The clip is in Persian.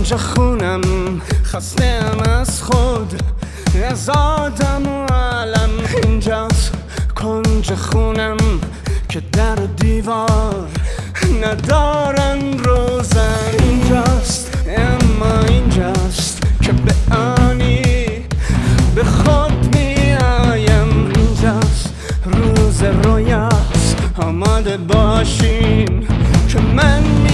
کنج خونم خستم از خود، از آدم و علم. اینجاست کنج خونم که در و دیوار ندارن روزن. اینجاست اما اینجاست که به آنی به خود میایم. اینجاست روز رویاست، آماده باشین که من